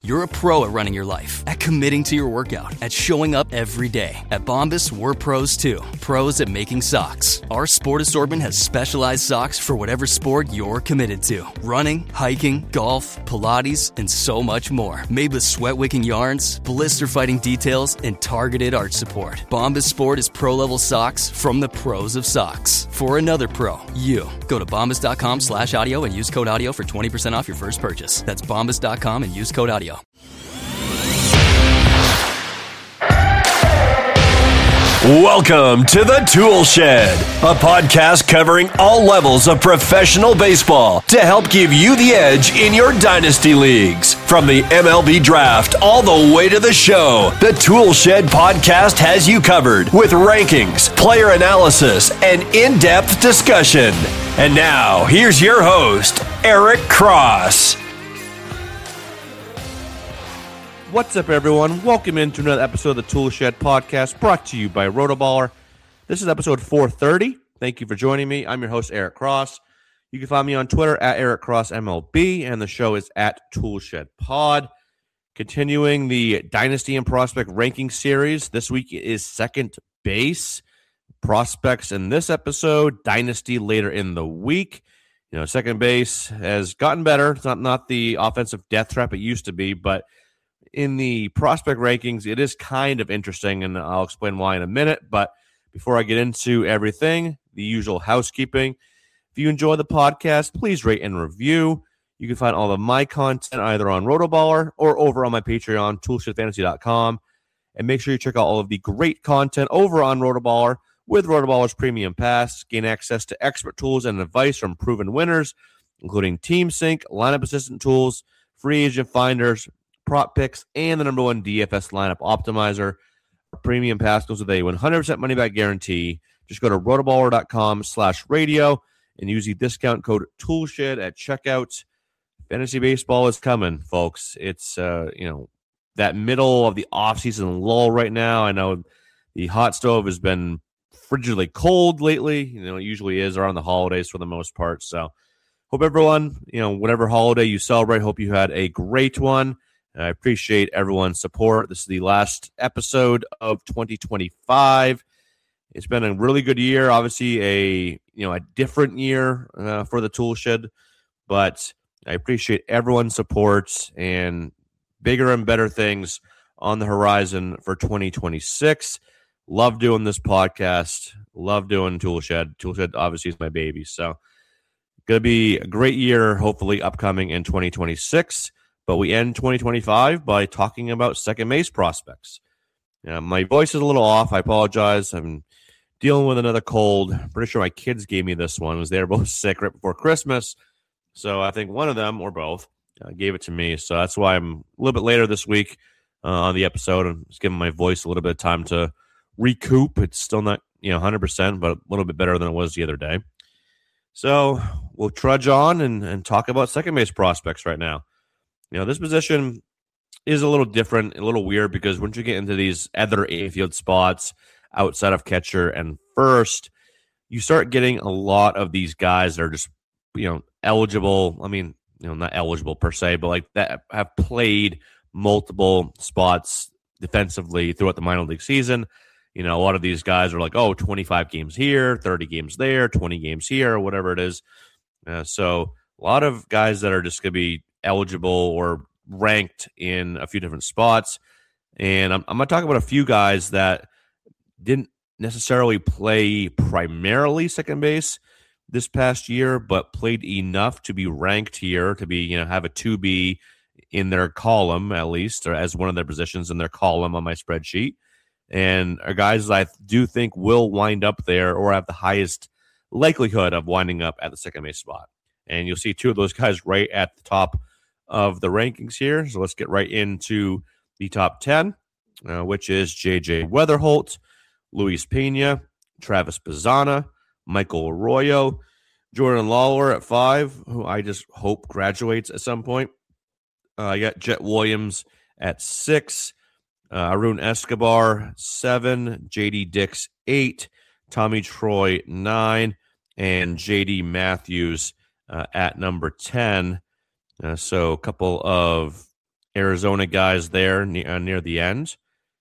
You're a pro at running your life, at committing to your workout, at showing up every day. At Bombas, we're pros too. Pros at making socks. Our sport assortment has specialized socks for whatever sport you're committed to. Running, hiking, golf, Pilates, and so much more. Made with sweat-wicking yarns, blister-fighting details, and targeted arch support. Bombas Sport is pro-level socks from the pros of socks. For another pro, you. Go to bombas.com/audio and use code audio for 20% off your first purchase. That's bombas.com and use code audio. Welcome to the Tool Shed, a podcast covering all levels of professional baseball to help give you the edge in your dynasty leagues. From the MLB draft all the way to the show, the Tool Shed podcast has you covered with rankings, player analysis, and in-depth discussion. And now, here's your host, Eric Cross. What's up, everyone? Welcome into another episode of the Tool Shed podcast brought to you by Rotoballer. This is episode 430. Thank you for joining me. I'm your host, Eric Cross. You can find me on Twitter at EricCrossMLB, and the show is at Tool Shed Pod. Continuing the Dynasty and Prospect ranking series, this week is second base. Prospects in this episode, Dynasty later in the week. You know, second base has gotten better. It's not the offensive death trap it used to be, but in the prospect rankings, it is kind of interesting, and I'll explain why in a minute. But before I get into everything, the usual housekeeping. If you enjoy the podcast, please rate and review. You can find all of my content either on Rotoballer or over on my Patreon, toolshedfantasy.com. And make sure you check out all of the great content over on Rotoballer with Rotoballer's Premium Pass. Gain access to expert tools and advice from proven winners, including Team Sync, lineup assistant tools, free agent finders, prop picks, and the number one DFS lineup optimizer. Our Premium Pass goes with a 100% money-back guarantee. Just go to rotoballer.com/radio and use the discount code TOOLSHED at checkout. Fantasy baseball is coming, folks. It's, that middle of the offseason lull right now. I know the hot stove has been frigidly cold lately. It usually is around the holidays for the most part. So hope everyone, whatever holiday you celebrate, hope you had a great one. I appreciate everyone's support. This is the last episode of 2025. It's been a really good year. Obviously, a different year for the Tool Shed, but I appreciate everyone's support and bigger and better things on the horizon for 2026. Love doing this podcast. Love doing Tool Shed. Tool Shed obviously is my baby. So, going to be a great year, hopefully upcoming in 2026. But we end 2025 by talking about second base prospects. My voice is a little off. I apologize. I'm dealing with another cold. I'm pretty sure my kids gave me this one. They were both sick right before Christmas. So I think one of them, or both, gave it to me. So that's why I'm a little bit later this week on the episode. I'm just giving my voice a little bit of time to recoup. It's still not 100%, but a little bit better than it was the other day. So we'll trudge on and talk about second base prospects right now. This position is a little different, a little weird, because once you get into these other infield spots outside of catcher and first, you start getting a lot of these guys that are just, eligible. I mean, not eligible per se, but like that have played multiple spots defensively throughout the minor league season. A lot of these guys are like, 25 games here, 30 games there, 20 games here, whatever it is. So a lot of guys that are just going to be eligible or ranked in a few different spots. And I'm going to talk about a few guys that didn't necessarily play primarily second base this past year, but played enough to be ranked here, to be, have a 2B in their column, at least, or as one of their positions in their column on my spreadsheet. And are guys that I do think will wind up there or have the highest likelihood of winding up at the second base spot. And you'll see two of those guys right at the top of the rankings here. So let's get right into the top 10, which is J.J. Weatherholt, Luis Pena, Travis Bazzana, Michael Arroyo, Jordan Lawler at 5, who I just hope graduates at some point. I got Jet Williams at 6, Arun Escobar 7, J.D. Dix 8, Tommy Troy 9, and J.D. Matthews at number 10. So a couple of Arizona guys there near the end.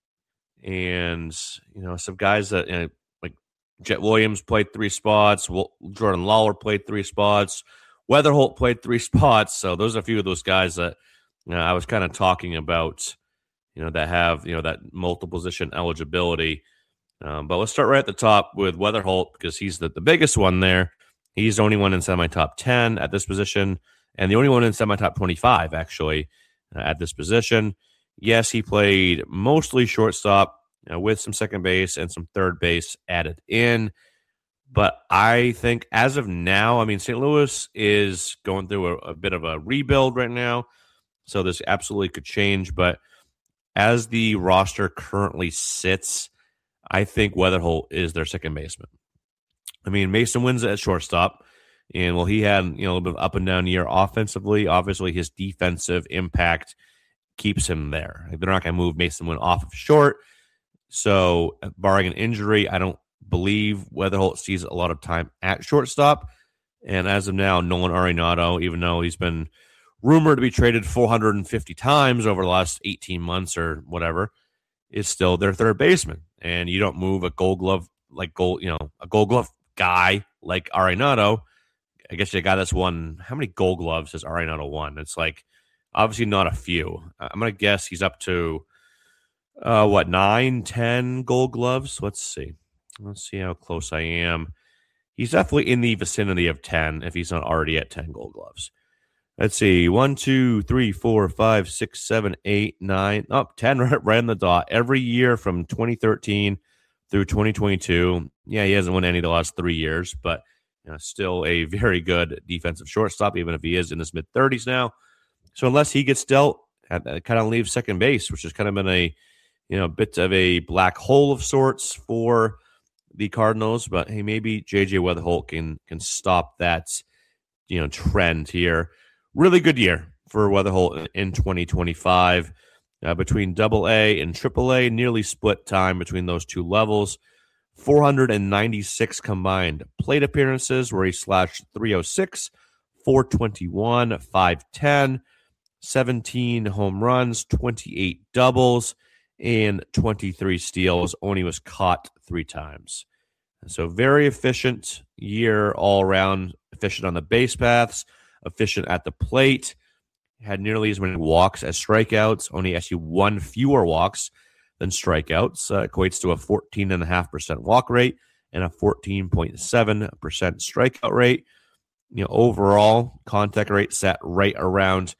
And, some guys that, like Jet Williams played 3 spots. Jordan Lawler played 3 spots. Weatherholt played 3 spots. So those are a few of those guys that I was kind of talking about, that have, that multiple position eligibility. But let's start right at the top with Weatherholt because he's the biggest one there. He's the only one in semi-top 10 at this position and the only one in semi-top 25, actually, at this position. Yes, he played mostly shortstop with some second base and some third base added in. But I think as of now, St. Louis is going through a bit of a rebuild right now. So this absolutely could change. But as the roster currently sits, I think Weatherholt is their second baseman. Mason wins at shortstop. And he had a little bit of up and down year offensively. Obviously, his defensive impact keeps him there. They're not going to move Mason Wynn off of short. So, barring an injury, I don't believe Weatherholt sees a lot of time at shortstop. And as of now, Nolan Arenado, even though he's been rumored to be traded 450 times over the last 18 months or whatever, is still their third baseman. And you don't move a Gold Glove a Gold Glove guy like Arenado. I guess the guy that's won, how many Gold Gloves has Arenado won? It's obviously not a few. I'm going to guess he's up to, 9, 10 Gold Gloves? Let's see how close I am. He's definitely in the vicinity of 10 if he's not already at 10 Gold Gloves. Let's see. 1, 2, 3, 4, 5, 6, 7, 8, 9. 10 right on the dot. Every year from 2013 through 2022. Yeah, he hasn't won any of the last 3 years, but still a very good defensive shortstop, even if he is in his mid-30s now. So unless he gets dealt, that kind of leaves second base, which has kind of been a bit of a black hole of sorts for the Cardinals. But hey, maybe J.J. Weatherholt can stop that trend here. Really good year for Weatherholt in 2025. Between AA and AAA, nearly split time between those two levels. 496 combined plate appearances where he slashed 306, 421, 510, 17 home runs, 28 doubles, and 23 steals. Only was caught 3 times. So very efficient year all around, efficient on the base paths, efficient at the plate. Had nearly as many walks as strikeouts, only actually 1 fewer walks than strikeouts. Equates to a 14.5% walk rate and a 14.7% strikeout rate. Overall contact rate sat right around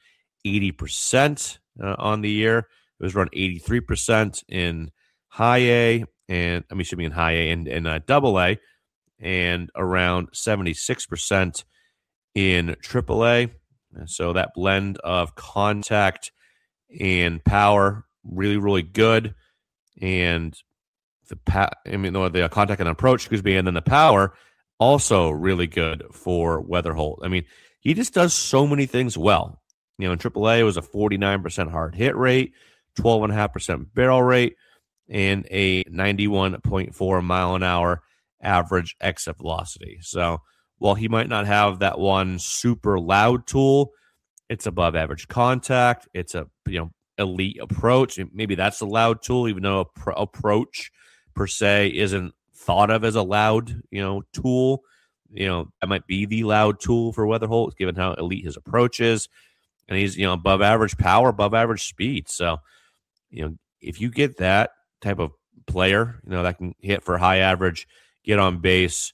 80% on the year. It was around 83% in high A and in high A and double A, and around 76% in triple A. So that blend of contact and power, really, really good. And the contact and approach, and then the power, also really good for Weatherholt. He just does so many things well. In AAA, it was a 49% hard hit rate, 12.5% barrel rate, and a 91.4 mile an hour average exit velocity. So while he might not have that one super loud tool, it's above average contact. It's a elite approach. Maybe that's a loud tool, even though approach per se isn't thought of as a loud tool. That might be the loud tool for Weatherholt, given how elite his approach is. And he's above average power, above average speed. So if you get that type of player, that can hit for high average, get on base,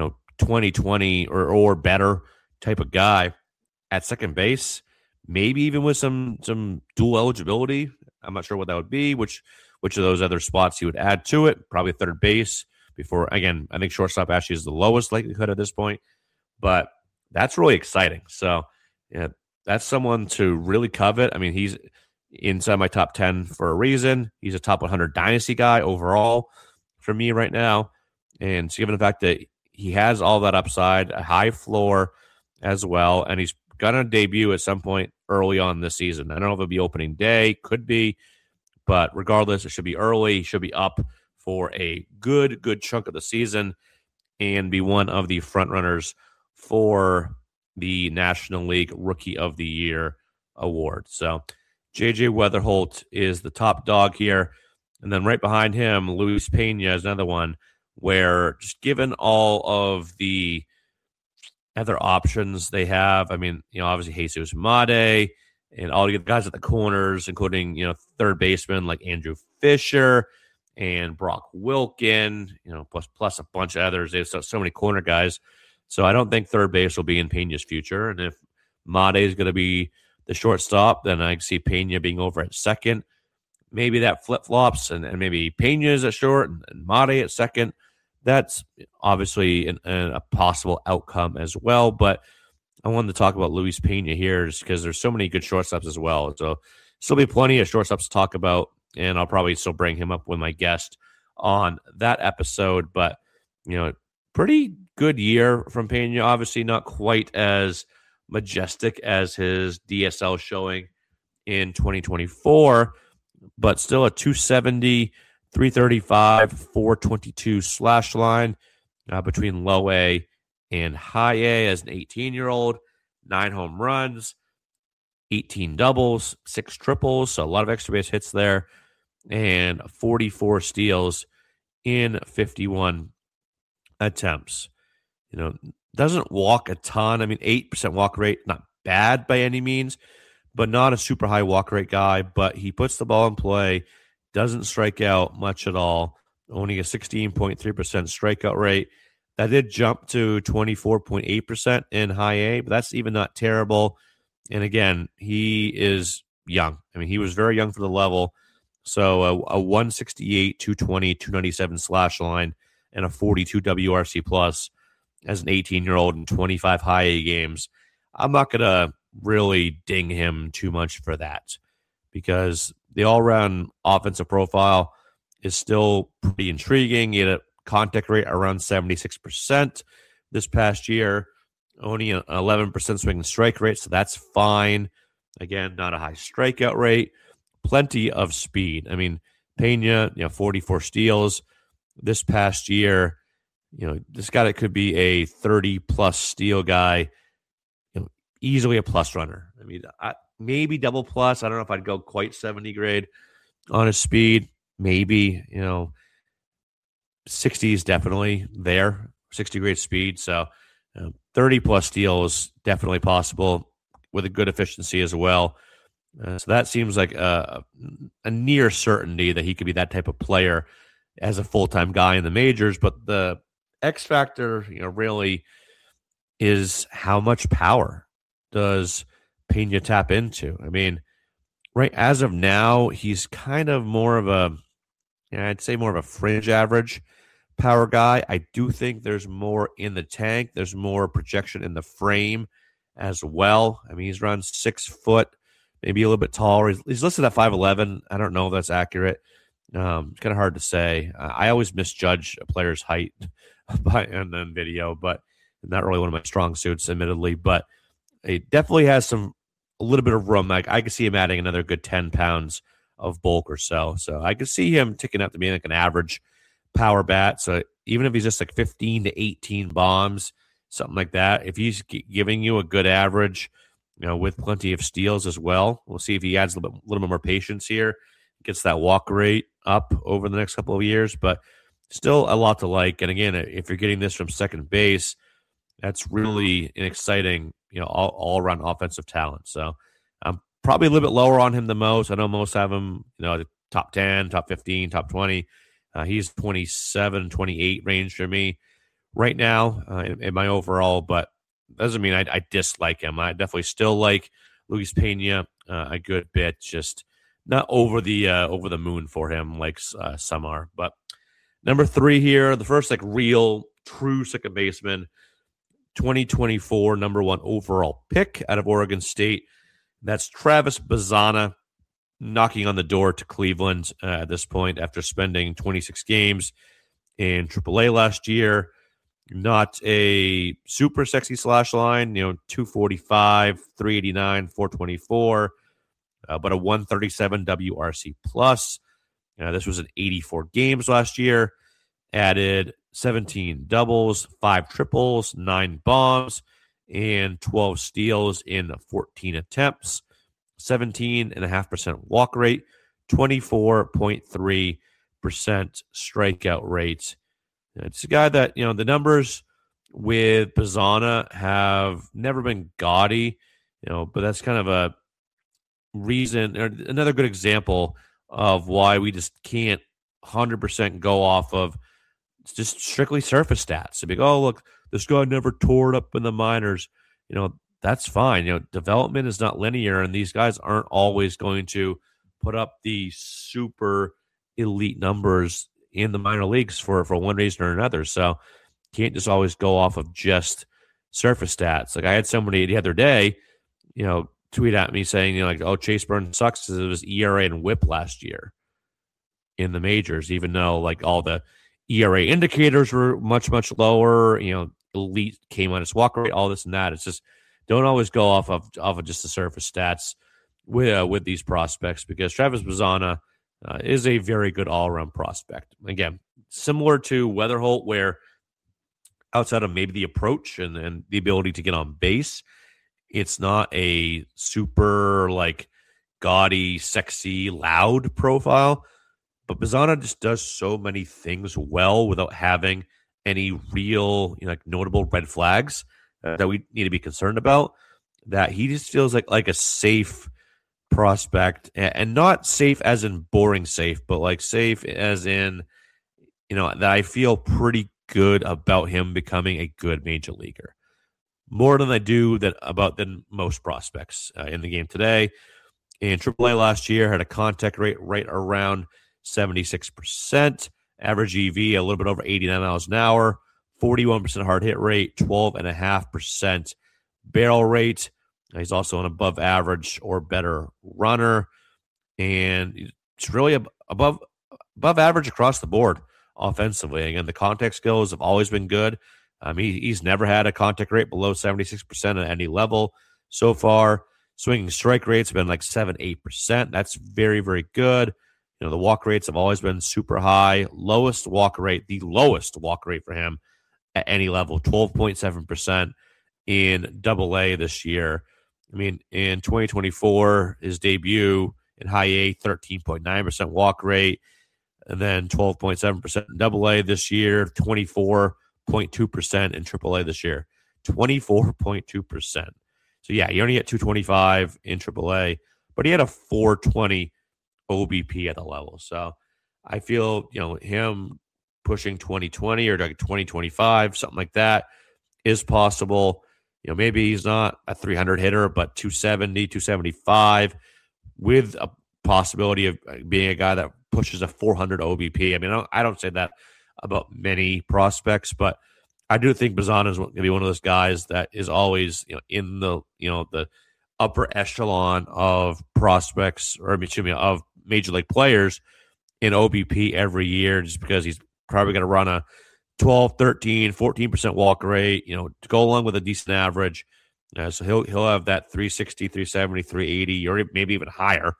20 or better type of guy at second base, maybe even with some dual eligibility. I'm not sure what that would be, which of those other spots you would add to it. Probably third base before, again, I think shortstop actually is the lowest likelihood at this point, but that's really exciting. So that's someone to really covet. He's inside my top 10 for a reason. He's a top 100 dynasty guy overall for me right now. And so given the fact that he has all that upside, a high floor as well, and he's going to debut at some point early on this season. I don't know if it'll be opening day, could be, but regardless, it should be early. He should be up for a good chunk of the season and be one of the front runners for the National League Rookie of the Year award. So J.J. Weatherholt is the top dog here. And then right behind him, Luis Pena is another one where just given all of the other options they have, I mean, obviously Jesus Made and all the guys at the corners, including, third baseman like Andrew Fisher and Brock Wilken, plus a bunch of others. There's so many corner guys. So I don't think third base will be in Pena's future. And if Made is going to be the shortstop, then I see Pena being over at second. Maybe that flip-flops and maybe Pena is at short and Made at second. That's obviously a possible outcome as well. But I wanted to talk about Luis Pena here just because there's so many good shortstops as well. So still be plenty of shortstops to talk about, and I'll probably still bring him up with my guest on that episode. But, pretty good year from Pena. Obviously not quite as majestic as his DSL showing in 2024, but still a 270, 335, 422 slash line between low A and high A as an 18-year-old, 9 home runs, 18 doubles, 6 triples, so a lot of extra base hits there, and 44 steals in 51 attempts. Doesn't walk a ton. I mean, 8% walk rate, not bad by any means, but not a super high walk rate guy. But he puts the ball in play, doesn't strike out much at all, only a 16.3% strikeout rate. That did jump to 24.8% in high A, but that's even not terrible. And again, he is young. I mean, he was very young for the level. So a 168, 220, 297 slash line and a 42 WRC plus as an 18-year-old in 25 high A games. I'm not going to really ding him too much for that because the all-around offensive profile is still pretty intriguing. He had a contact rate around 76% this past year, only an 11% swing and strike rate, so that's fine. Again, not a high strikeout rate, plenty of speed. I mean, Pena, 44 steals this past year. This guy that could be a 30-plus steal guy, easily a plus runner. I mean, maybe double plus. I don't know if I'd go quite 70 grade on his speed. Maybe, 60 is definitely there, 60 grade speed. So 30-plus steals definitely possible with a good efficiency as well. So that seems like a near certainty that he could be that type of player as a full-time guy in the majors. But the X factor, really is how much power does Pena tap into? I mean, right as of now, he's kind of more of I'd say more of a fringe average power guy. I do think there's more in the tank. There's more projection in the frame as well. I mean, he's around 6 foot, maybe a little bit taller. He's listed at 5'11". I don't know if that's accurate. It's kind of hard to say. I always misjudge a player's height and then video, but not really one of my strong suits, admittedly. But it definitely has a little bit of room. Like I could see him adding another good 10 pounds of bulk or so. So I could see him ticking up to being like an average power bat. So even if he's just like 15 to 18 bombs, something like that, if he's giving you a good average, with plenty of steals as well, we'll see if he adds a little bit more patience here, gets that walk rate up over the next couple of years, but still a lot to like. And again, if you're getting this from second base, that's really an exciting, all around offensive talent. So I'm probably a little bit lower on him than most. I know most have him, the top 10, top 15, top 20. He's 27, 28 range for me right now in my overall, but doesn't mean I dislike him. I definitely still like Luis Pena a good bit, just not over the moon for him like some are. But number 3 here, the first real true second baseman, 2024 number 1 overall pick out of Oregon State. That's Travis Bazzana, knocking on the door to Cleveland at this point after spending 26 games in AAA last year. Not a super sexy slash line, 245, 389, 424, but a 137 WRC plus. This was in 84 games last year. Added 17 doubles, 5 triples, 9 bombs, and 12 steals in 14 attempts. 17.5% walk rate, 24.3% strikeout rate. It's a guy that, the numbers with Bazzana have never been gaudy, but that's kind of a reason, or another good example of why we just can't 100% go off of just strictly surface stats. To be, oh, look, this guy never tore it up in the minors. That's fine. Development is not linear, and these guys aren't always going to put up the super elite numbers in the minor leagues for one reason or another. So can't just always go off of just surface stats. Like I had somebody the other day, tweet at me saying, oh, Chase Burns sucks because it was ERA and WHIP last year in the majors, even though like all the ERA indicators were much, much lower, elite came on its walk rate, all this and that. It's just don't always go off of just the surface stats with these prospects, because Travis Bazzana is a very good all-around prospect. Again, similar to Weatherholt, where outside of maybe the approach and the ability to get on base, it's not a super like gaudy, sexy, loud profile. But Bazzana just does so many things well without having any real, notable red flags that we need to be concerned about, that he just feels like a safe prospect, and not safe as in boring safe, but like safe as in, that I feel pretty good about him becoming a good major leaguer. More than I do than most prospects in the game today. In AAA last year, had a contact rate right around 76%, average EV a little bit over 89 miles an hour, 41% hard hit rate, 12.5% barrel rate. He's also an above average or better runner, and it's really above average across the board offensively. Again, the contact skills have always been good. He's never had a contact rate below 76% at any level so far. Swinging strike rates have been like 7-8%. That's very, very good. The walk rates have always been super high. The lowest walk rate for him at any level, 12.7% in AA this year. In 2024, his debut in high A, 13.9% walk rate, and then 12.7% in AA this year, 24.2% in AAA this year, 24.2%. So yeah, he only hit 225 in AAA, but he had a 420 OBP at the level. So I feel, him pushing 2020 or like 2025, something like that is possible. Maybe he's not a 300 hitter, but 270, 275 with a possibility of being a guy that pushes a 400 OBP. I don't say that about many prospects, but I do think Bazzana is going to be one of those guys that is always, in the, the upper echelon of prospects, or of major league players in OBP every year, just because he's probably going to run a 12, 13, 14% walk rate, to go along with a decent average. So he'll have that 360, 370, 380, or maybe even higher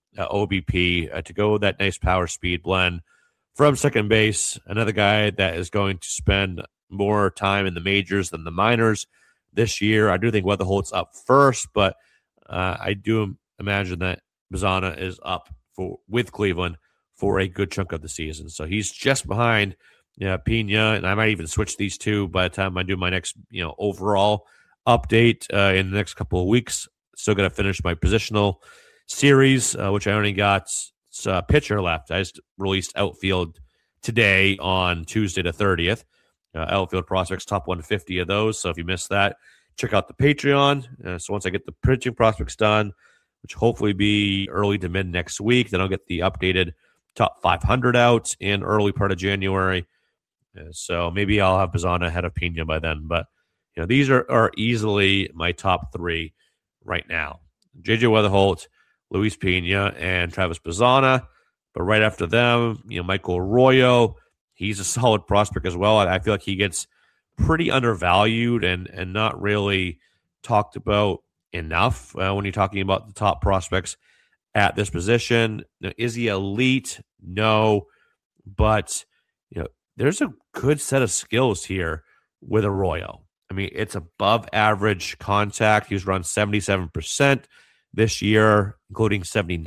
OBP to go with that nice power speed blend. From second base, another guy that is going to spend more time in the majors than the minors this year. I do think Weatherholt's up first, but I do imagine that Bazzana is up with Cleveland for a good chunk of the season. So he's just behind Pena, and I might even switch these two by the time I do my next overall update in the next couple of weeks. Still got to finish my positional series, which I only got pitcher left. I just released outfield today on Tuesday the 30th. Outfield prospects, top 150 of those. So if you missed that, check out the Patreon. So once I get the pitching prospects done, which hopefully be early to mid next week, then I'll get the updated top 500 out in early part of January. So maybe I'll have Bazzana ahead of Pena by then. But these are easily my top three right now. JJ Weatherholt, Luis Pena, and Travis Bazzana. But right after them, Michael Arroyo. He's a solid prospect as well. I feel like he gets pretty undervalued and not really talked about enough when you're talking about the top prospects at this position. Now, is he elite? No. But, there's a good set of skills here with Arroyo. It's above average contact. He's run 77% this year, including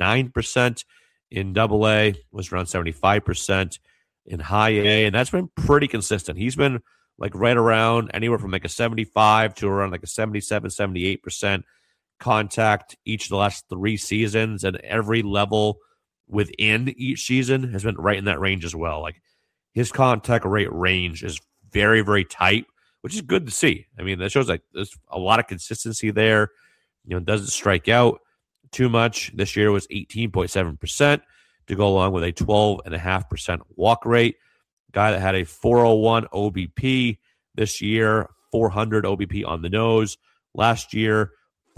79% in AA, was around 75% in high A, and that's been pretty consistent. He's been like right around anywhere from like a 75 to around like a 77, 78% contact each of the last 3 seasons, and every level within each season has been right in that range as well. Like his contact rate range is very, very tight, which is good to see. I mean, that shows like there's a lot of consistency there. Doesn't strike out too much. This year was 18.7% to go along with a 12.5% walk rate. Guy that had a 401 OBP this year, 400 OBP on the nose. Last year,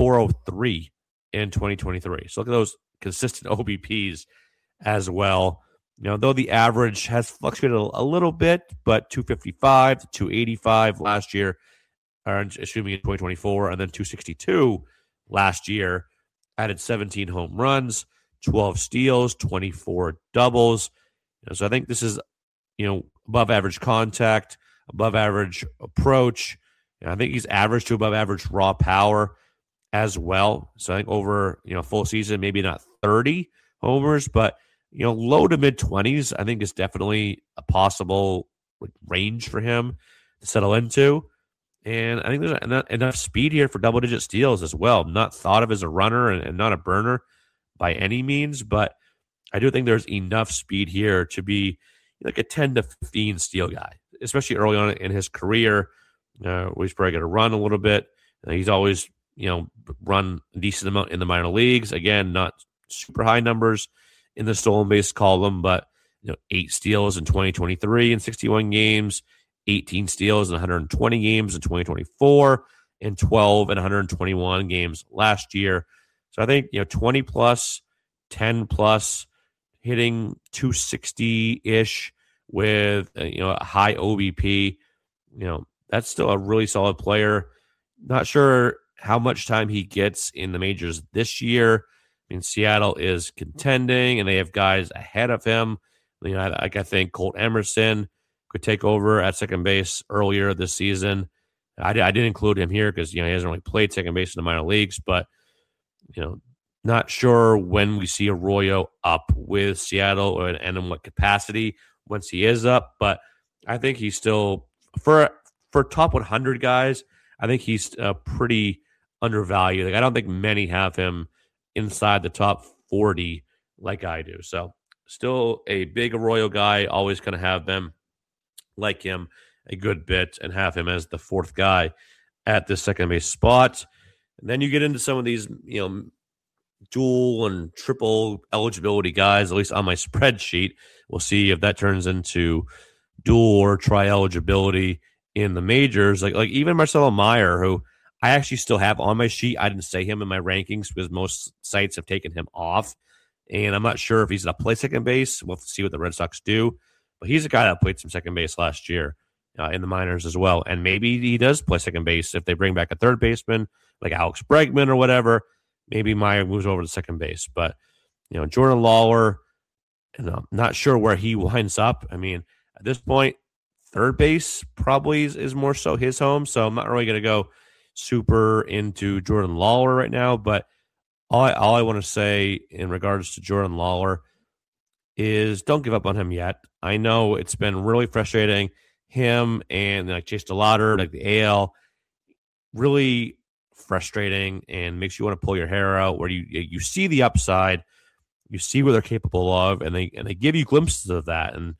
403 in 2023. So look at those consistent OBPs as well. Though the average has fluctuated a little bit, but 255 to 285 last year, or excuse me, in 2024, and then 262 last year. Added 17 home runs, 12 steals, 24 doubles. So I think this is, above average contact, above average approach. I think he's average to above average raw power as well. So I think over, full season, maybe not 30 homers, but, low to mid 20s, I think is definitely a possible range for him to settle into. And I think there's enough speed here for double-digit steals as well. Not thought of as a runner and not a burner by any means, but I do think there's enough speed here to be like a 10 to 15 steal guy, especially early on in his career. He's probably going to run a little bit. He's always, run a decent amount in the minor leagues. Again, not super high numbers in the stolen base column, but 8 steals in 2023 in 61 games, 18 steals in 120 games in 2024, and 12 in 121 games last year. So I think 20 plus, 10 plus, hitting 260-ish with a high OBP. That's still a really solid player. Not sure how much time he gets in the majors this year. I mean, Seattle is contending, and they have guys ahead of him. I think Colt Emerson could take over at second base earlier this season. I didn't include him here because he hasn't really played second base in the minor leagues, but not sure when we see Arroyo up with Seattle and in what capacity once he is up. But I think he's still for top 100 guys. I think he's pretty undervalued. Like I don't think many have him inside the top 40 like I do. So still a big Arroyo guy. Always going to have them like him a good bit and have him as the 4th guy at the second base spot. And then you get into some of these, dual and triple eligibility guys, at least on my spreadsheet. We'll see if that turns into dual or tri eligibility in the majors. Like even Marcelo Meyer, who I actually still have on my sheet. I didn't say him in my rankings because most sites have taken him off. And I'm not sure if he's going to play second base. We'll have to see what the Red Sox do. But he's a guy that played some second base last year in the minors as well. And maybe he does play second base if they bring back a third baseman like Alex Bregman or whatever. Maybe Meyer moves over to second base. But, Jordan Lawler, I'm not sure where he winds up. I mean, at this point, third base probably is more so his home. So I'm not really going to go super into Jordan Lawler right now. But all I want to say in regards to Jordan Lawler is don't give up on him yet. I know it's been really frustrating. Him and like Chase DeLauder, like the AL, really frustrating and makes you want to pull your hair out. Where you see the upside, you see what they're capable of, and they give you glimpses of that, and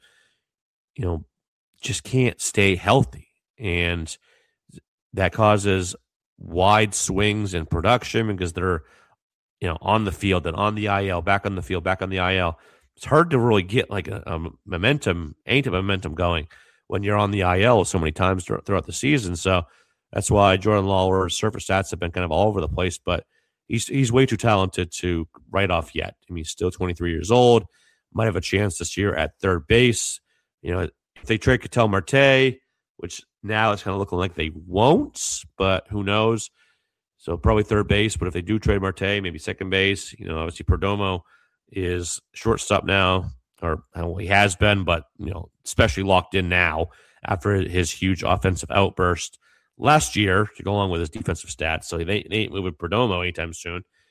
just can't stay healthy, and that causes wide swings in production because they're on the field and on the IL, back on the field, back on the IL. It's hard to really get like a momentum going when you're on the IL so many times throughout the season. So that's why Jordan Lawler's surface stats have been kind of all over the place, but he's way too talented to write off yet. I mean, he's still 23 years old, might have a chance this year at third base. If they trade Ketel Marte, which now it's kind of looking like they won't, but who knows? So probably third base, but if they do trade Marte, maybe second base. Obviously Perdomo is shortstop now, or he has been, but especially locked in now after his huge offensive outburst last year to go along with his defensive stats. So they ain't moving Perdomo anytime soon.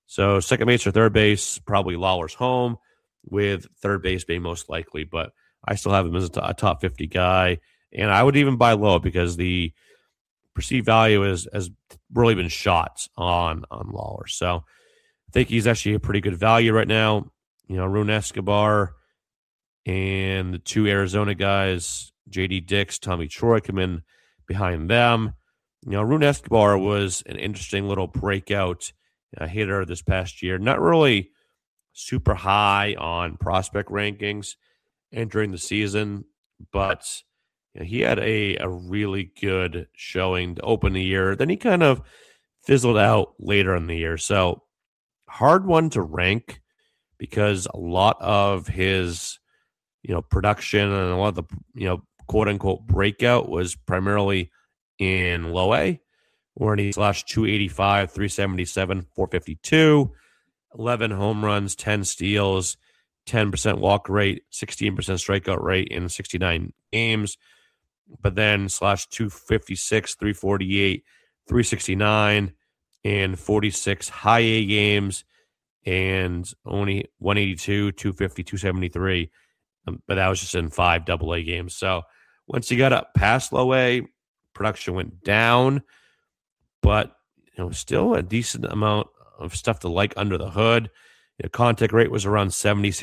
So second base or third base, probably Lawler's home, with third base being most likely. But I still have him as a top 50 guy. And I would even buy low because the perceived value has really been shot on Lawler. So I think he's actually a pretty good value right now. Arun Escobar and the two Arizona guys, J.D. Dix, Tommy Troy, come in behind them. Arun Escobar was an interesting little breakout hitter this past year. Not really super high on prospect rankings entering the season, but he had a really good showing to open the year. Then he kind of fizzled out later in the year. So hard one to rank because a lot of his, production and a lot of the, quote unquote breakout was primarily in low A, where he slashed 285, 377, 452, 11 home runs, 10 steals, 10% walk rate, 16% strikeout rate in 69 games. But then slashed 256, 348, 369, and 46 high A games, and only 182, 250, 273. But that was just in 5 AA games. So once he got up past low A, production went down, but still a decent amount of stuff to like under the hood. Contact rate was around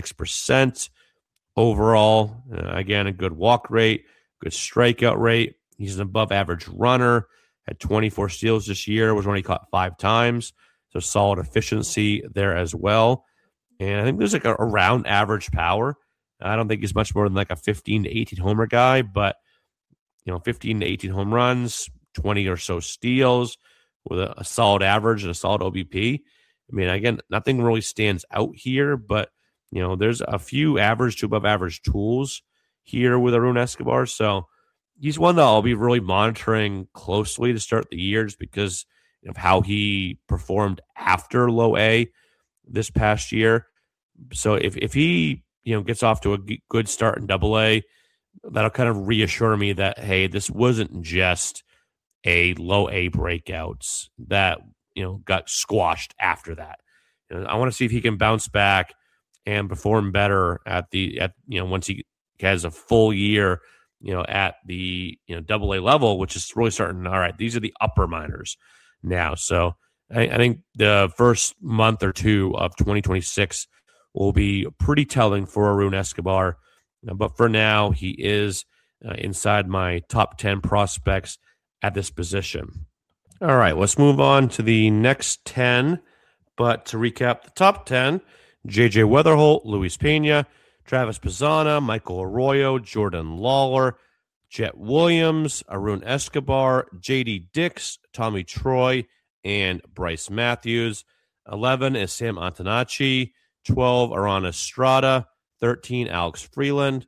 76% overall. Again, a good walk rate, good strikeout rate. He's an above average runner, had 24 steals this year, was only caught 5 times. So solid efficiency there as well. And I think there's like around average power. I don't think he's much more than like a 15 to 18 homer guy, but 15 to 18 home runs, 20 or so steals with a solid average and a solid OBP. I mean, again, nothing really stands out here, but there's a few average to above average tools here with Arun Escobar. So he's one that I'll be really monitoring closely to start the year just because of how he performed after low A this past year. So if he gets off to a good start in double A, that'll kind of reassure me that, hey, this wasn't just a low A breakouts that got squashed after that. I want to see if he can bounce back and perform better at once he has a full year at the double A level, which is really starting. All right, these are the upper minors now. So I think the first month or two of 2026 will be pretty telling for Arun Escobar. But for now, he is inside my top 10 prospects at this position. All right, let's move on to the next 10. But to recap the top 10, J.J. Weatherholt, Luis Pena, Travis Pizzana, Michael Arroyo, Jordan Lawler, Jet Williams, Arun Escobar, J.D. Dix, Tommy Troy, and Bryce Matthews. 11 is Sam Antonacci. 12, Aran Estrada. 13, Alex Freeland.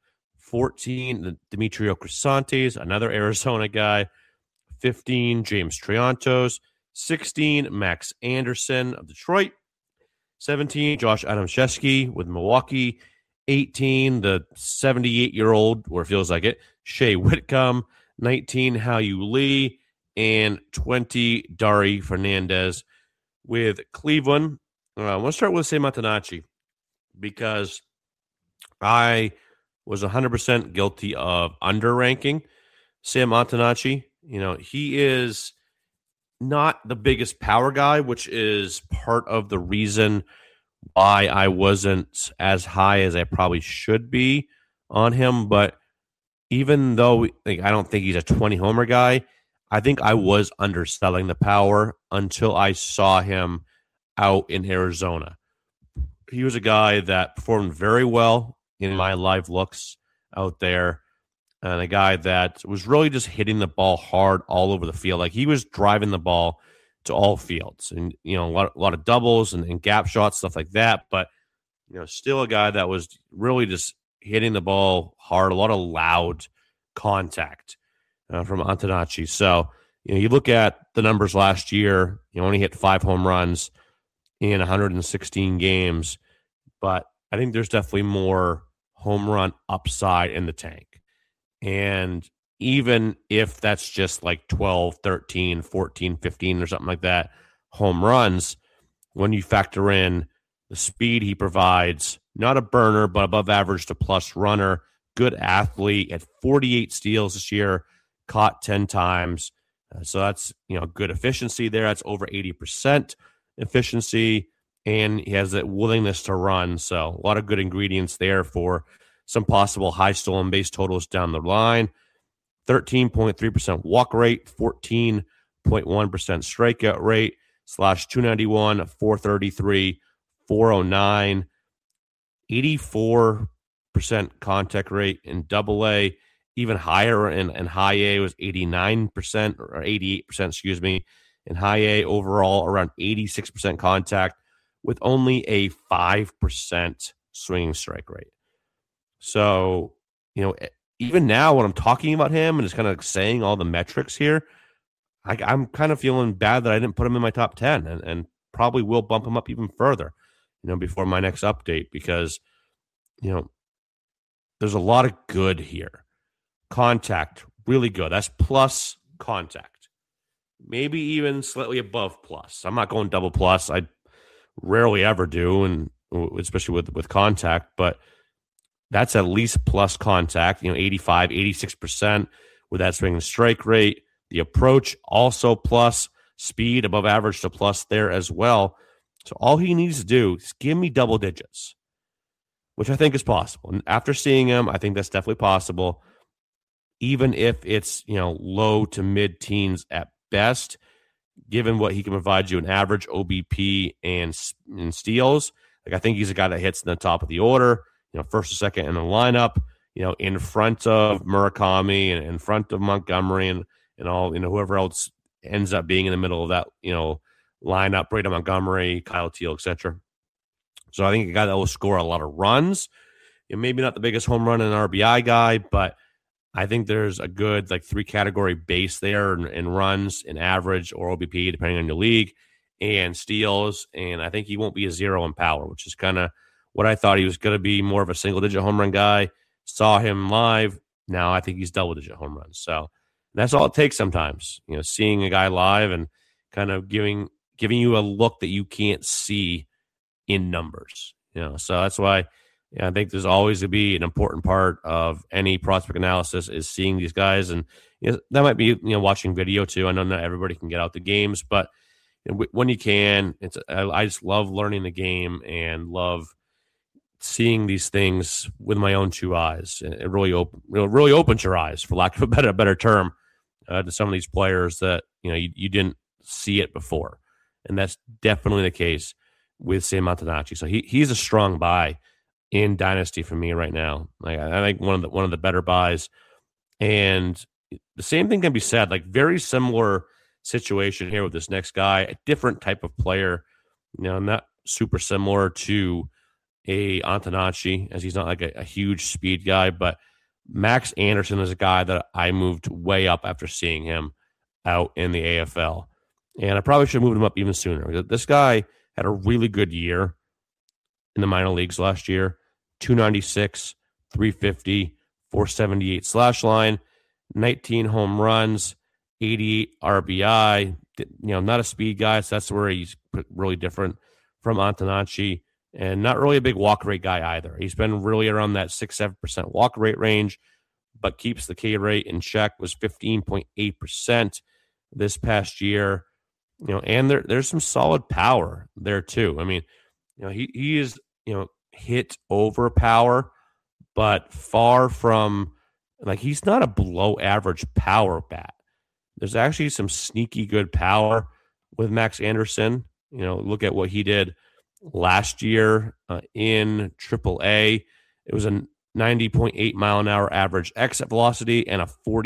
14, Demetrio Crisantes, another Arizona guy. 15, James Triantos. 16, Max Anderson of Detroit. 17, Josh Adamczewski with Milwaukee. 18, the 78-year-old, or it feels like it, Shea Whitcomb. 19, Hao-Yu Lee. And 20, Dari Fernandez with Cleveland. I want to start with Sam Antonacci because I was 100% guilty of underranking Sam Antonacci. He is not the biggest power guy, which is part of the reason why I wasn't as high as I probably should be on him. But even though I don't think he's a 20 homer guy, I think I was underselling the power until I saw him out in Arizona. He was a guy that performed very well in my live looks out there, and a guy that was really just hitting the ball hard all over the field. Like, he was driving the ball to all fields, and a lot of doubles and gap shots, stuff like that. But still a guy that was really just hitting the ball hard, a lot of loud contact from Antonacci. So you look at the numbers last year. He only hit 5 home runs in 116 games, but I think there's definitely more home run upside in the tank. And even if that's just like 12, 13, 14, 15 or something like that home runs, when you factor in the speed he provides, not a burner, but above average to plus runner, good athlete at 48 steals this year, caught 10 times. So that's, good efficiency there. That's over 80% efficiency, and he has that willingness to run. So a lot of good ingredients there for some possible high stolen base totals down the line. 13.3% walk rate, 14.1% strikeout rate, /291, 433, 409, 84% contact rate in Double-A. Even higher in high A was 89% or 88%, in high A overall around 86% contact with only a 5% swinging strike rate. So, even now when I'm talking about him and just kind of saying all the metrics here, I'm kind of feeling bad that I didn't put him in my top 10 and probably will bump him up even further, before my next update because, there's a lot of good here. Contact, really good. That's plus contact. Maybe even slightly above plus. I'm not going double plus. I rarely ever do, and especially with contact, but that's at least plus contact, 85, 86% with that swing and strike rate. The approach also plus, speed above average to plus there as well. So all he needs to do is give me double digits, which I think is possible. And after seeing him, I think that's definitely possible. Even if it's, low to mid-teens at best, given what he can provide you in average OBP and steals. Like, I think he's a guy that hits in the top of the order, first or second in the lineup, in front of Murakami and in front of Montgomery and all, whoever else ends up being in the middle of that, lineup, Braden Montgomery, Kyle Teal, etc. So I think a guy that will score a lot of runs. Maybe not the biggest home run and RBI guy, but I think there's a good 3-category base there in runs, in average or OBP, depending on your league, and steals. And I think he won't be a zero in power, which is kind of what I thought he was going to be, more of a single-digit home run guy. Saw him live. Now I think he's double-digit home runs. So that's all it takes sometimes, seeing a guy live and kind of giving you a look that you can't see in numbers. So that's why I think there's always to be an important part of any prospect analysis is seeing these guys. And that might be, watching video too. I know not everybody can get out the games, but when you can, I just love learning the game and love seeing these things with my own two eyes. It really opens your eyes, for lack of a better term, to some of these players that, you didn't see it before. And that's definitely the case with Sam Antonacci. So he's a strong buy in Dynasty for me right now. I think one of the better buys. And the same thing can be said, very similar situation here with this next guy, a different type of player, not super similar to a Antonacci, as he's not a huge speed guy, but Max Anderson is a guy that I moved way up after seeing him out in the AFL. And I probably should have moved him up even sooner. This guy had a really good year in the minor leagues last year. 296, 350, 478 slash line, 19 home runs, 88 RBI. Not a speed guy, so that's where he's really different from Antonacci, and not really a big walk rate guy either. He's been really around that 6-7% walk rate range, but keeps the K rate in check. Was 15.8% this past year. And there's some solid power there too. I mean, he is, hit over power, but far from he's not a below average power bat. There's actually some sneaky good power with Max Anderson. Look at what he did last year in AAA. It was a 90.8 mile an hour average exit velocity and a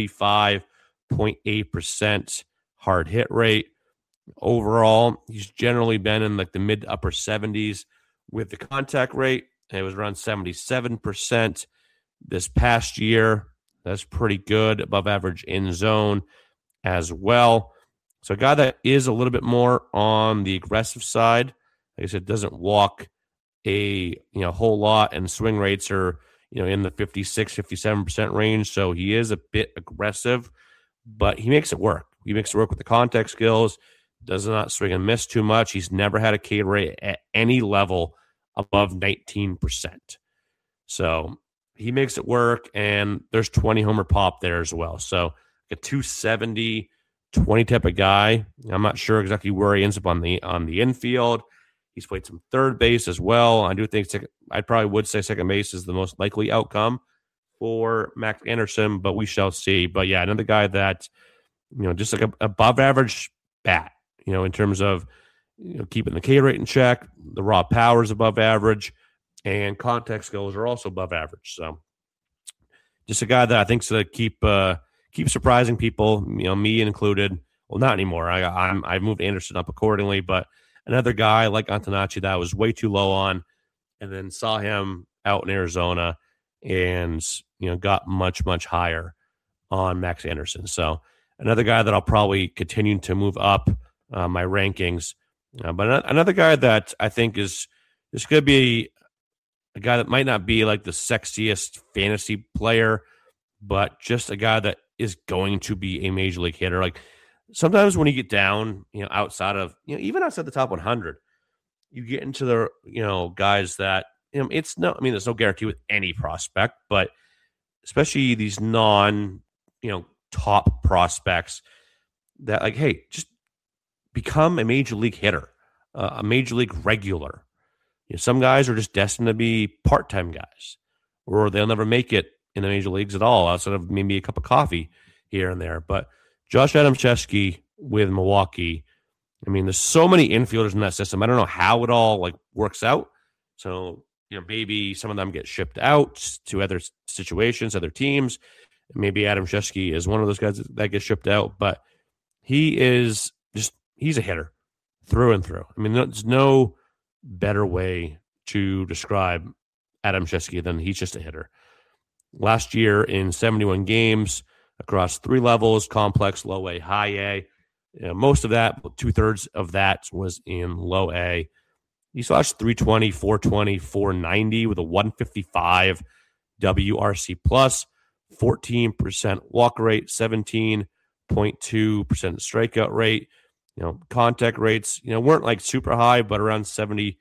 45.8% hard hit rate. Overall, he's generally been in the mid to upper 70s with the contact rate. It was around 77% this past year. That's pretty good, above average in zone as well. So a guy that is a little bit more on the aggressive side. Like I said, doesn't walk a whole lot, and swing rates are in the 56-57% range. So he is a bit aggressive, but he makes it work. He makes it work with the contact skills, does not swing and miss too much. He's never had a K rate at any level above 19%. So he makes it work, and there's 20 homer pop there as well. So a 270, 20 type of guy. I'm not sure exactly where he ends up on the infield. He's played some third base as well. I do think I probably would say second base is the most likely outcome for Max Anderson, but we shall see. But yeah, another guy that, just like a above average bat, in terms of keeping the K rate in check, the raw power is above average, and contact skills are also above average. So just a guy that I think is going to keep surprising people, me included. Well, not anymore. I moved Anderson up accordingly, but another guy like Antonacci that I was way too low on, and then saw him out in Arizona and, got much, much higher on Max Anderson. So another guy that I'll probably continue to move up my rankings. But another guy that I think is going to be a guy that might not be like the sexiest fantasy player, but just a guy that is going to be a major league hitter. Like sometimes when you get down, outside of, even outside the top 100, you get into the, guys that, there's no guarantee with any prospect, but especially these top prospects that like, hey, just become a major league hitter, a major league regular. Some guys are just destined to be part-time guys, or they'll never make it in the major leagues at all, outside of maybe a cup of coffee here and there. But Josh Adamczewski with Milwaukee, there's so many infielders in that system. I don't know how it all works out. So, maybe some of them get shipped out to other situations, other teams. Maybe Adamczewski is one of those guys that gets shipped out, but he's a hitter through and through. There's no better way to describe Adamczewski than he's just a hitter. Last year in 71 games across 3 levels, complex, low A, high A. Most of that, 2/3 of that was in low A. He slashed 320, 420, 490 with a 155 WRC plus, 14% walk rate, 17.2% strikeout rate. Contact rates, weren't super high, but around 74%.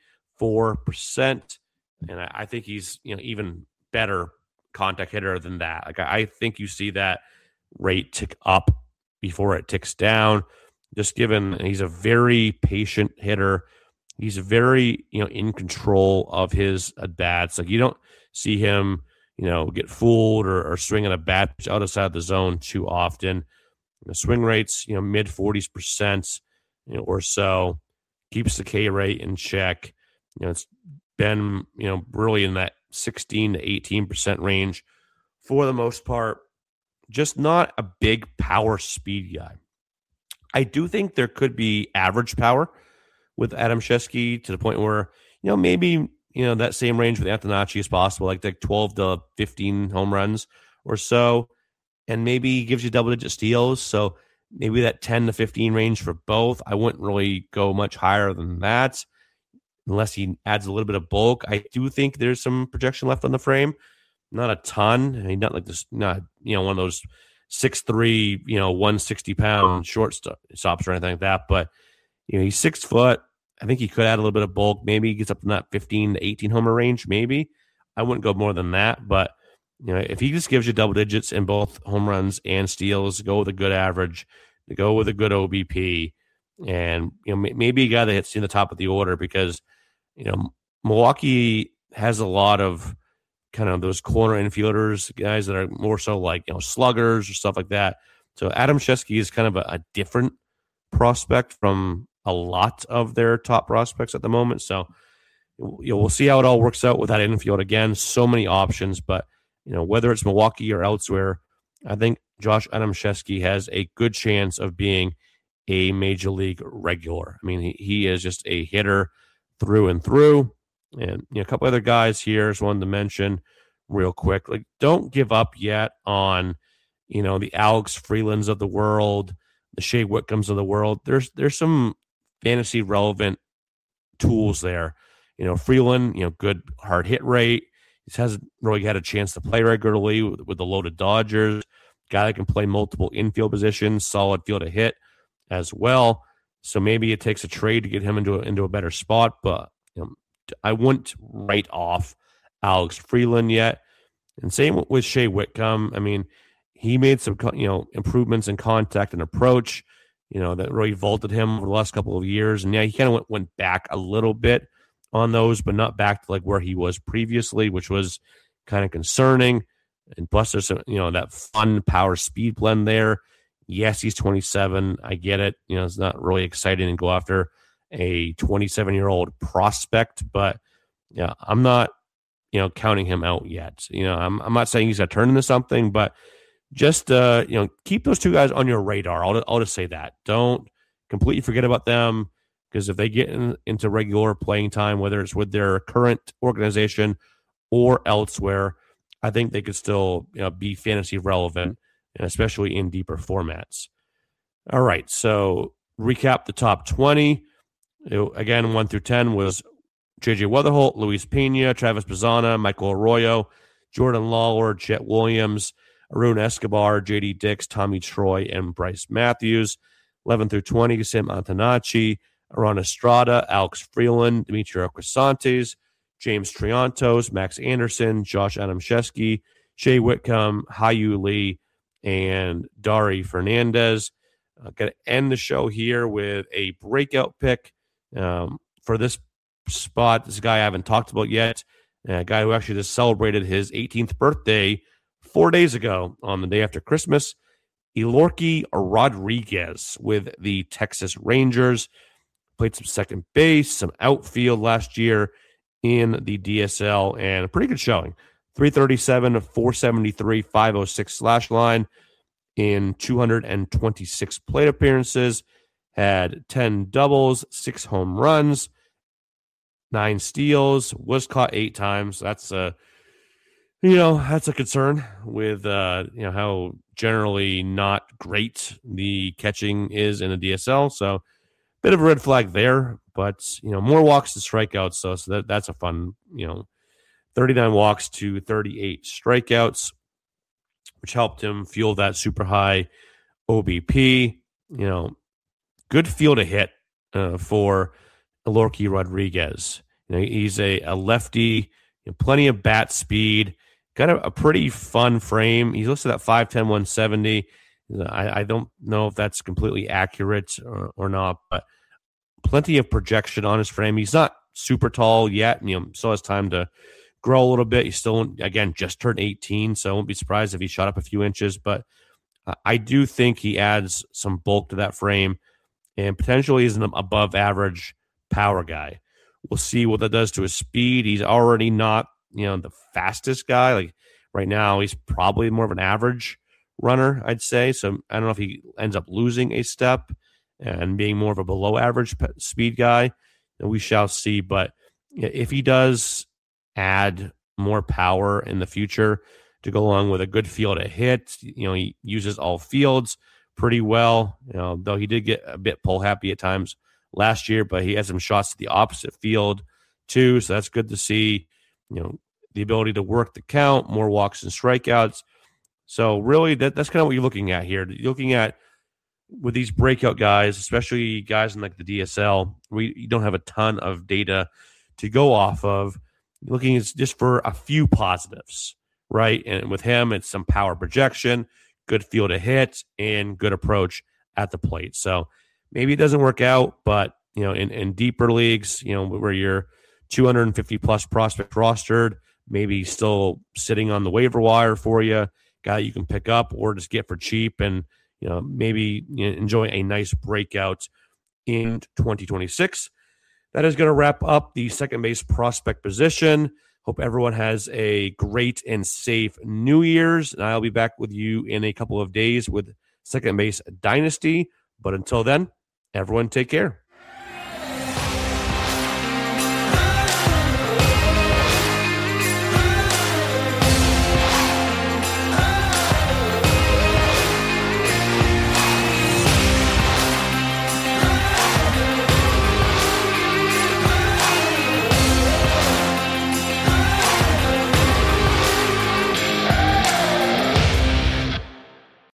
And I think he's, even better contact hitter than that. I think you see that rate tick up before it ticks down, just given he's a very patient hitter. He's very, in control of his at-bats. You don't see him, get fooled or swing at a bat outside the zone too often. Swing rates, mid 40s%, or so, keeps the K rate in check. It's been, really in that 16 to 18% range for the most part. Just not a big power speed guy. I do think there could be average power with Adamczewski to the point where, maybe, that same range with Antonacci is possible, like 12 to 15 home runs or so. And maybe gives you double-digit steals, so maybe that 10 to 15 range for both. I wouldn't really go much higher than that unless he adds a little bit of bulk. I do think there's some projection left on the frame. Not a ton. Not like this, not, one of those 6'3", 160-pound shortstops or anything like that. But, he's 6 foot. I think he could add a little bit of bulk. Maybe he gets up in that 15 to 18 homer range, maybe. I wouldn't go more than that, but if he just gives you double digits in both home runs and steals, go with a good average, go with a good OBP, and maybe a guy that hits in the top of the order, because Milwaukee has a lot of kind of those corner infielders, guys that are more so like sluggers or stuff like that. So Adamczewski is kind of a different prospect from a lot of their top prospects at the moment. So we'll see how it all works out with that infield. Again, so many options, but whether it's Milwaukee or elsewhere, I think Josh Adamczewski has a good chance of being a major league regular. He is just a hitter through and through. And a couple other guys here is one to mention real quick. Don't give up yet on, the Alex Freelands of the world, the Shea Whitcombs of the world. There's some fantasy relevant tools there. Freeland, good hard hit rate. He hasn't really had a chance to play regularly with the loaded Dodgers. Guy that can play multiple infield positions, solid field to hit as well. So maybe it takes a trade to get him into a better spot, but I wouldn't write off Alex Freeland yet. And same with Shea Whitcomb. I mean, he made some improvements in contact and approach, that really vaulted him over the last couple of years. And yeah, he kind of went back a little bit on those, but not back to like where he was previously, which was kind of concerning. And plus, there's that fun power speed blend there. Yes, he's 27. I get it. It's not really exciting to go after a 27-year-old prospect, but yeah, I'm not counting him out yet. I'm not saying he's going to turn into something, but just keep those two guys on your radar. I'll just say that. Don't completely forget about them, because if they get into regular playing time, whether it's with their current organization or elsewhere, I think they could still be fantasy relevant, and especially in deeper formats. All right, so recap the top 20. Again, 1 through 10 was J.J. Weatherholt, Luis Pena, Travis Bazzana, Michael Arroyo, Jordan Lawler, Jet Williams, Arun Escobar, J.D. Dix, Tommy Troy, and Bryce Matthews. 11 through 20, Sam Antonacci, Aron Estrada, Alex Freeland, Demetrio Crisantes, James Triantos, Max Anderson, Josh Adamczewski, Shea Whitcomb, Hayu Lee, and Dari Fernandez. I'm going to end the show here with a breakout pick for this spot. This guy I haven't talked about yet, a guy who actually just celebrated his 18th birthday 4 days ago on the day after Christmas, Elorky Rodriguez with the Texas Rangers. Played some second base, some outfield last year in the DSL, and a pretty good showing. 337, 473, 506 slash line in 226 plate appearances. Had 10 doubles, 6 home runs, 9 steals, was caught 8 times. That's a concern with how generally not great the catching is in the DSL. So bit of a red flag there, but more walks to strikeouts. So that's a fun, 39 walks to 38 strikeouts, which helped him fuel that super high OBP. Good feel to hit for Elorky Rodriguez. He's a lefty, plenty of bat speed, got a pretty fun frame. He's listed at 5'10", 170. I don't know if that's completely accurate or not, but plenty of projection on his frame. He's not super tall yet, still has time to grow a little bit. He's still, again, just turned 18, so I won't be surprised if he shot up a few inches, but I do think he adds some bulk to that frame and potentially is an above average power guy. We'll see what that does to his speed. He's already not, the fastest guy. Like right now, he's probably more of an average runner, I'd say. So I don't know if he ends up losing a step and being more of a below average speed guy. We shall see. But if he does add more power in the future to go along with a good feel to hit, he uses all fields pretty well, though he did get a bit pull happy at times last year, but he had some shots to the opposite field too. So that's good to see, the ability to work the count, more walks and strikeouts. So really that's kind of what you're looking at here. You're looking at with these breakout guys, especially guys in like the DSL, you don't have a ton of data to go off of. You're looking just for a few positives, right? And with him, it's some power projection, good feel to hit, and good approach at the plate. So maybe it doesn't work out, but in deeper leagues, where you're 250 plus prospect rostered, maybe still sitting on the waiver wire for you, guy you can pick up or just get for cheap, and maybe enjoy a nice breakout in 2026. That is going to wrap up the second base prospect position. Hope everyone has a great and safe New Year's, and I'll be back with you in a couple of days with Second Base Dynasty. But until then, everyone take care.